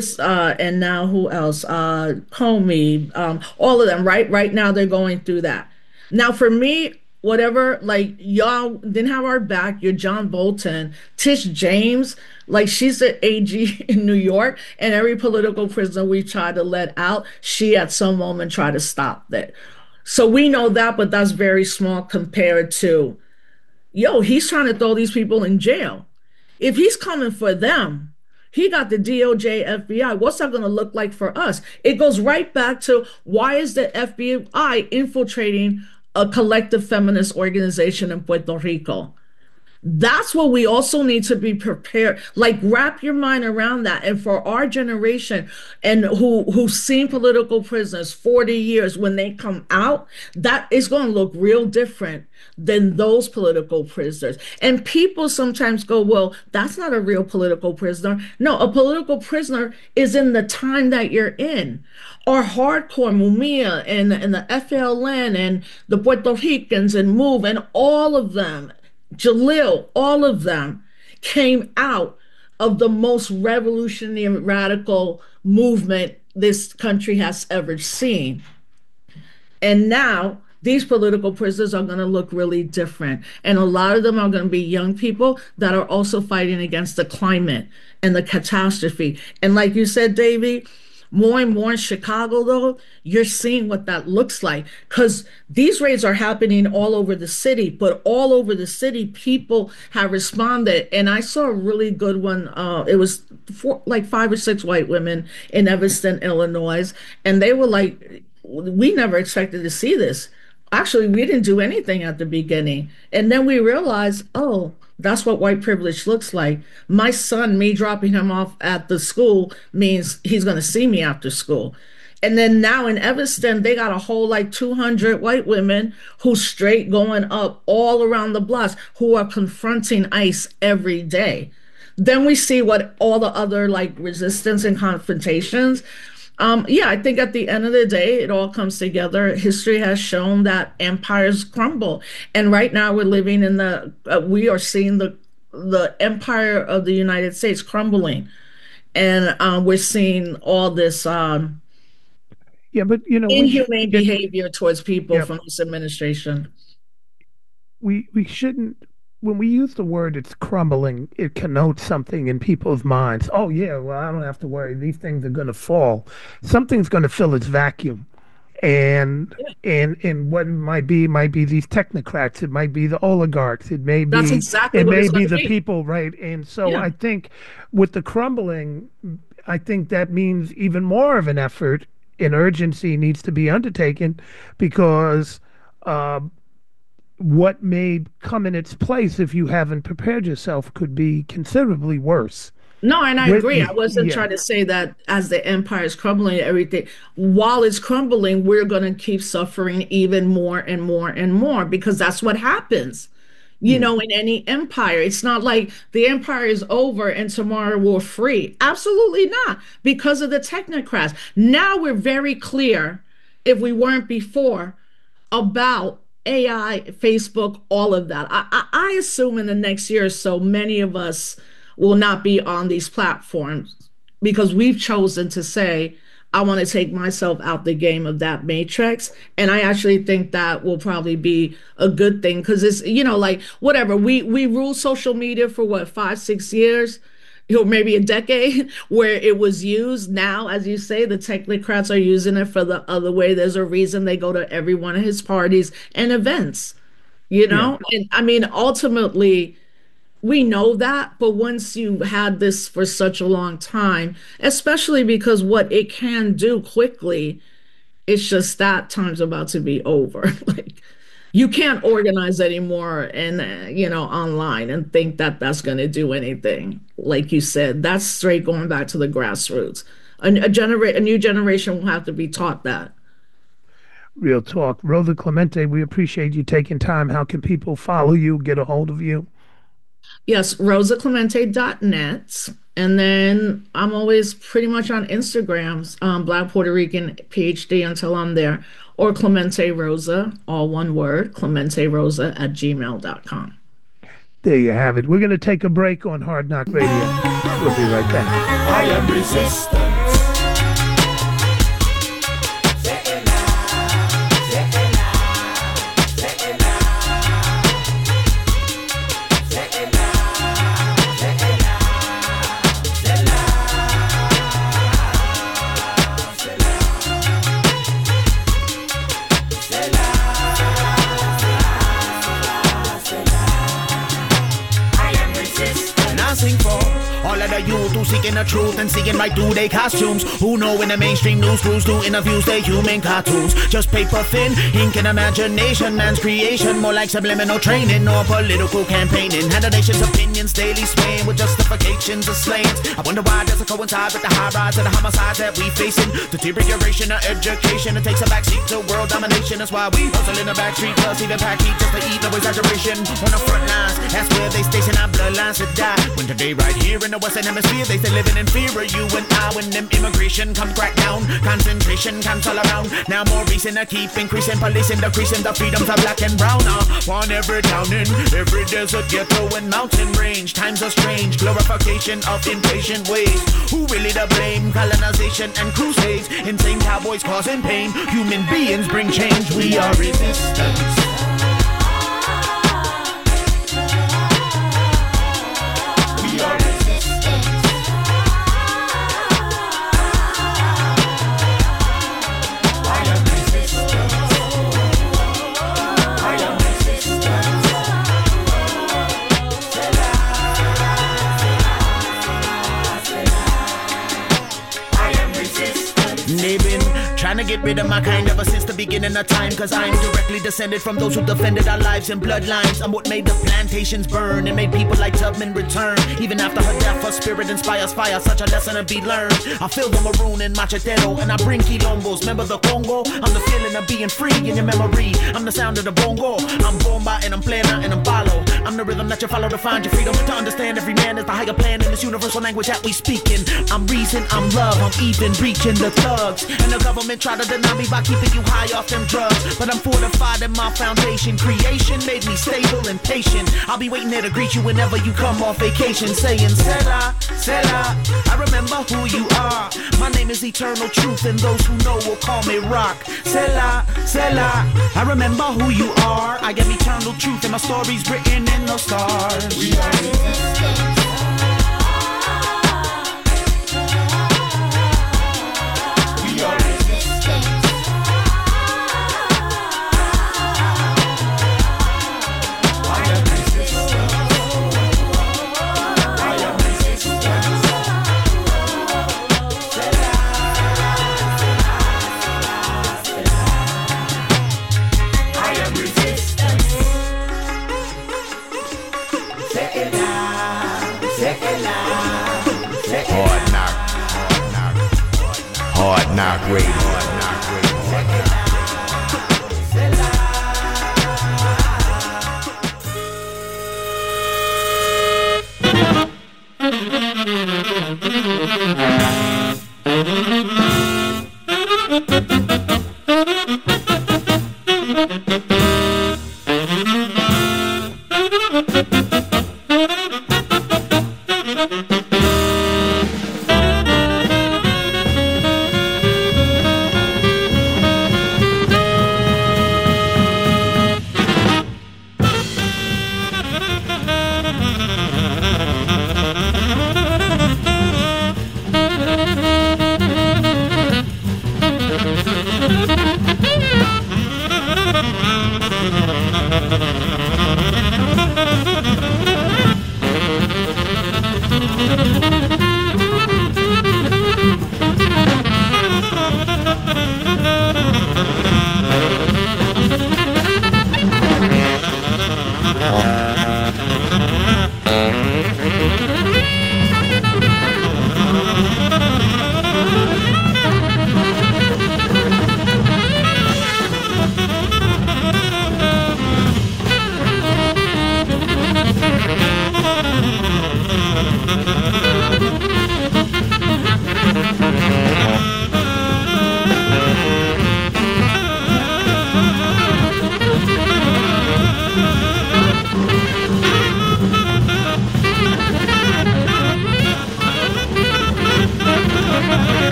And now who else? Comey, all of them, right? Right now they're going through that. Now for me, whatever, like y'all didn't have our back. You're John Bolton. Tish James, like she's the AG in New York, and every political prisoner we try to let out, she at some moment tried to stop that. So we know that, but that's very small compared to, he's trying to throw these people in jail. If he's coming for them, he got the DOJ, FBI. What's that going to look like for us? It goes right back to, why is the FBI infiltrating a collective feminist organization in Puerto Rico? That's what we also need to be prepared. Like, wrap your mind around that. And for our generation, and who've seen political prisoners 40 years, when they come out, that is going to look real different than those political prisoners. And people sometimes go, well, that's not a real political prisoner. No, a political prisoner is in the time that you're in. Our hardcore Mumia and the FLN and the Puerto Ricans and MOVE and all of them, Jalil, all of them came out of the most revolutionary radical movement this country has ever seen. And now these political prisoners are going to look really different. And a lot of them are going to be young people that are also fighting against the climate and the catastrophe. And like you said, Davey, more and more in Chicago, though, you're seeing what that looks like, because these raids are happening all over the city, but all over the city, people have responded. And I saw a really good one. It was like 5 or 6 white women in Evanston, Illinois, and they were like, we never expected to see this. Actually, we didn't do anything at the beginning. And then we realized, oh, that's what white privilege looks like. My son, me dropping him off at the school means he's going to see me after school. And then now in Evanston, they got a whole like 200 white women who straight going up all around the blocks, who are confronting ICE every day. Then we see what all the other like resistance and confrontations. I think at the end of the day, it all comes together. History has shown that empires crumble. And right now we're living in we are seeing the empire of the United States crumbling. And we're seeing all this but inhumane behavior towards people from this administration. We shouldn't, when we use the word it's crumbling, it connotes something in people's minds. Oh, yeah, well, I don't have to worry. These things are going to fall. Something's going to fill its vacuum. And what it might be these technocrats. It might be the oligarchs. It may be, that's exactly it what may be the people, right? And so I think with the crumbling, I think that means even more of an effort and urgency needs to be undertaken, because what may come in its place if you haven't prepared yourself could be considerably worse. No, and I agree. I wasn't trying to say that as the empire is crumbling, everything, while it's crumbling, we're going to keep suffering even more and more and more, because that's what happens. In any empire. It's not like the empire is over and tomorrow we're free. Absolutely not, because of the technocrats. Now we're very clear, if we weren't before, about AI, Facebook, all of that. I assume in the next year or so, many of us will not be on these platforms, because we've chosen to say, I want to take myself out the game of that matrix. And I actually think that will probably be a good thing, because it's, like whatever, we ruled social media for what, 5-6 years, maybe a decade, where it was used. Now, as you say, the technocrats are using it for the other way. There's a reason they go to every one of his parties and events, And I mean, ultimately, we know that, but once you had this for such a long time, especially because what it can do quickly, It's just that time's about to be over. Like, you can't organize anymore and online and think that that's going to do anything. Like you said, that's straight going back to the grassroots. A new generation will have to be taught that. Real talk. Rosa Clemente, we appreciate you taking time. How can people follow you, get a hold of you? Yes, rosaclemente.net. And then I'm always pretty much on Instagram, Black Puerto Rican PhD until I'm there, or Clemente Rosa, all one word, clementerosa@gmail.com. There you have it. We're going to take a break on Hard Knock Radio. We'll be right back. I am resistance. You seeking the truth and seeking right through their costumes. Who know when the mainstream news crews do interviews, they human cartoons. Just paper thin, ink and imagination, man's creation, more like subliminal training or political campaigning. Had the nation's opinions daily swaying with justifications of slayings. I wonder why does it coincide with the high rise of the homicides that we facing? Deterioration of education, it takes a backseat to world domination. That's why we hustle in the backstreet, plus even pack heat just to eat, no exaggeration. On the front lines, that's where they station our bloodlines to die. When today right here in the Western Hemisphere, they say living in fear of you and I. When them immigration comes crack down, concentration comes all around. Now more reason to keep increasing, policing, decreasing the freedoms of black and brown. On every town in every desert, ghetto and mountain range. Times are strange, glorification of impatient ways. Who really to blame? Colonization and crusades. Insane cowboys causing pain. Human beings bring change. We are resistance. Trying to get rid of my kind ever since the beginning of time, cause I'm directly descended from those who defended our lives and bloodlines. I'm what made the plantations burn and made people like Tubman return. Even after her death, her spirit inspires fire, such a lesson to be learned. I feel the maroon and machetero, and I bring quilombos. Remember the Congo? I'm the feeling of being free in your memory. I'm the sound of the bongo. I'm bomba and I'm plena and I'm follow. I'm the rhythm that you follow to find your freedom. To understand every man is the higher plan in this universal language that we speak in. I'm reason, I'm love, I'm even reaching the thugs. And the government try to deny me by keeping you high off them drugs, but I'm fortified in my foundation. Creation made me stable and patient. I'll be waiting there to greet you whenever you come off vacation, saying Selah, Selah, I remember who you are. My name is Eternal Truth, and those who know will call me Rock. Selah, Selah, I remember who you are. I get eternal truth, and my story's written in the stars. We are resistance. Hard Knock Radio.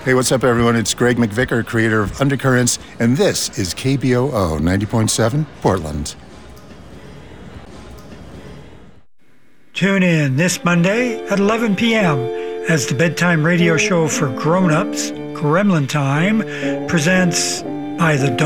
Hey, what's up, everyone? It's Greg McVicker, creator of Undercurrents, and this is KBOO 90.7 Portland. Tune in this Monday at 11 p.m. as the bedtime radio show for grown-ups, Gremlin Time, presents By the Dawn